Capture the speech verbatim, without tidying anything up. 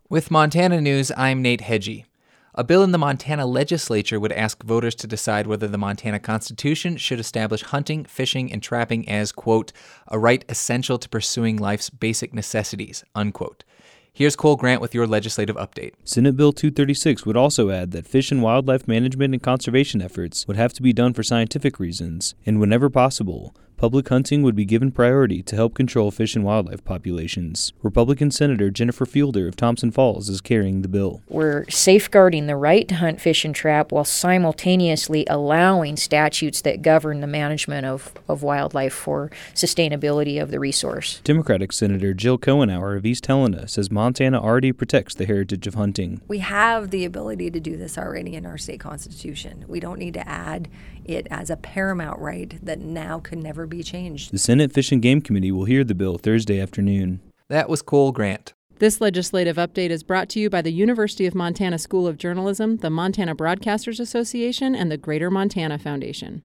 With Montana News, I'm Nate Hedgie. A bill in the Montana legislature would ask voters to decide whether the Montana Constitution should establish hunting, fishing, and trapping as, quote, a right essential to pursuing life's basic necessities, unquote. Here's Cole Grant with your legislative update. Senate Bill two thirty-six would also add that fish and wildlife management and conservation efforts would have to be done for scientific reasons, and whenever possible, public hunting would be given priority to help control fish and wildlife populations. Republican Senator Jennifer Fielder of Thompson Falls is carrying the bill. We're safeguarding the right to hunt, fish, and trap while simultaneously allowing statutes that govern the management of, of wildlife for sustainability of the resource. Democratic Senator Jill Cohenauer of East Helena says Montana already protects the heritage of hunting. We have the ability to do this already in our state constitution. We don't need to add it as a paramount right that now could never be changed. The Senate Fish and Game Committee will hear the bill Thursday afternoon. That was Cole Grant. This legislative update is brought to you by the University of Montana School of Journalism, the Montana Broadcasters Association, and the Greater Montana Foundation.